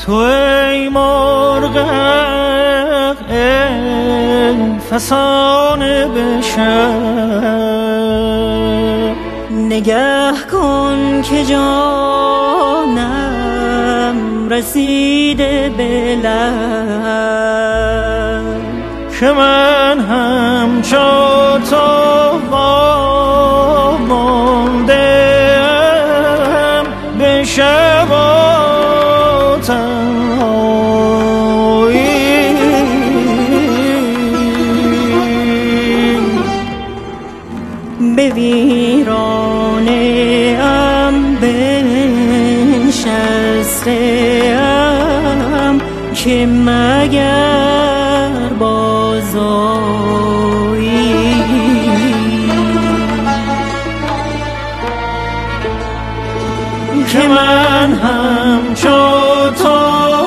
تو ای مرغ ای فسانه به شب، نگه کن که جانم رسیده به لب، که من همچو تو وامانده‌ام به شب و تنهایی. به ویرانه ام بنشسته‌ام که مگر بازآیی. که من همچو تو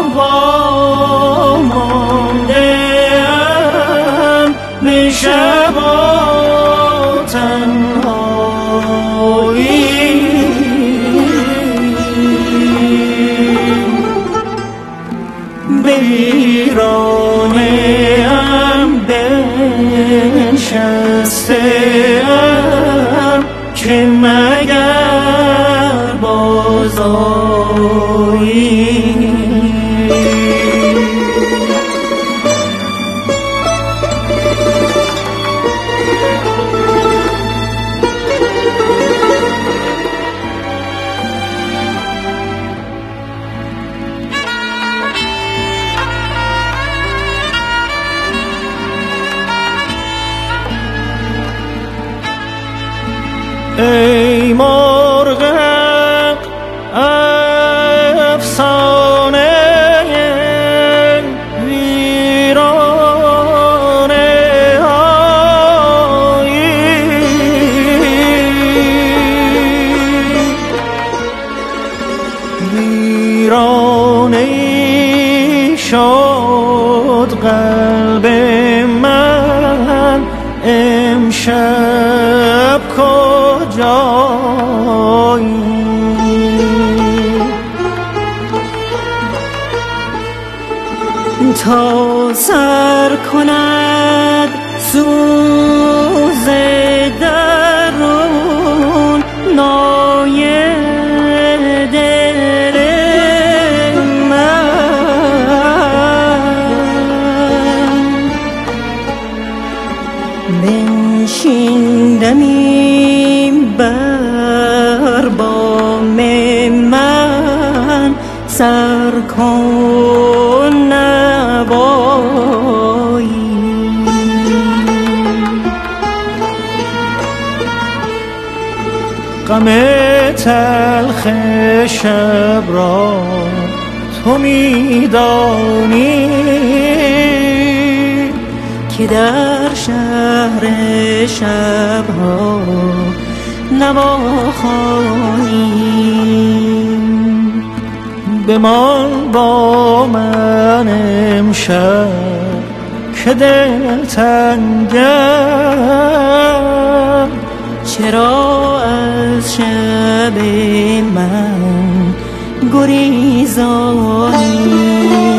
وامانده‌ام به شب و تنهایی. به ویرانه ام بنشسته‌ام که مگر بازآیی. ای مرغ افسانه ویرانه هایی، ویرانه شد قلب من امشب کجایی. تا سر کند سوز درون نای دل من، بنشیندمی بر بام من، سر کن نوایی. غم تلخ شب را تو می‌دانی که در شهر شب‌ها نواخوانی. بمان با من امشب که دلتنگم، چرا از شب من گریزانی.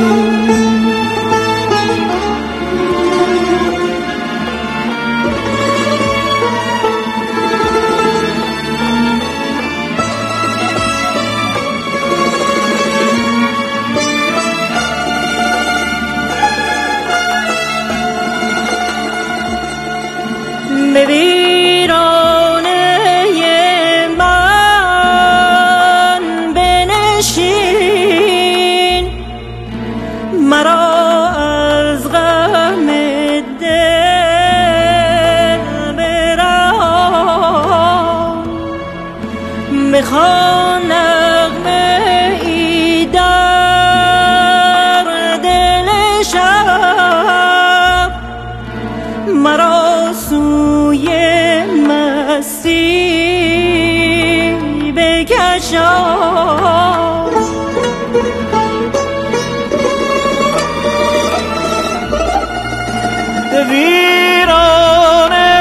به ویرانه من بنشین، مرا از غم دل برهان. بخوان نغمه ای در دل شب، مرا سوی مستی بکشان. به ویرانه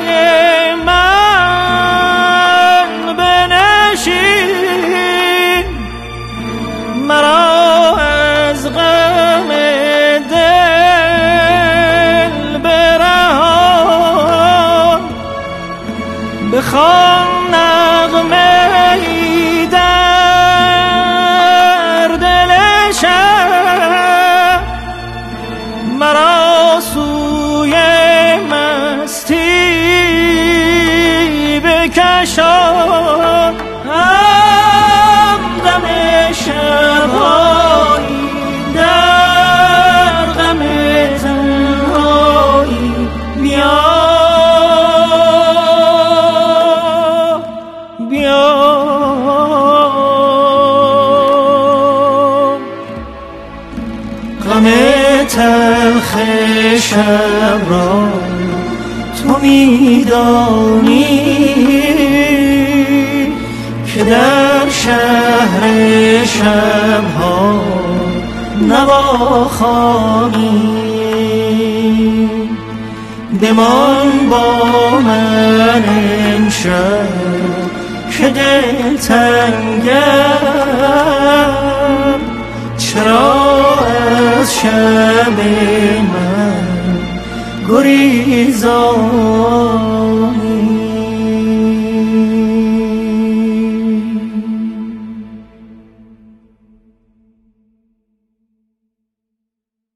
من بنشین، مرا بخوان نغمه ای در دل شب، مرا سوی مستی بکشان. غم شب‌هایی در غم تنهایی، بیا بیا غم تلخ شب را تو می‌دانی که در شهر شب‌ها نواخوانی. بمان با من امشب که دل تنگم، چرا از شب من گریزان؟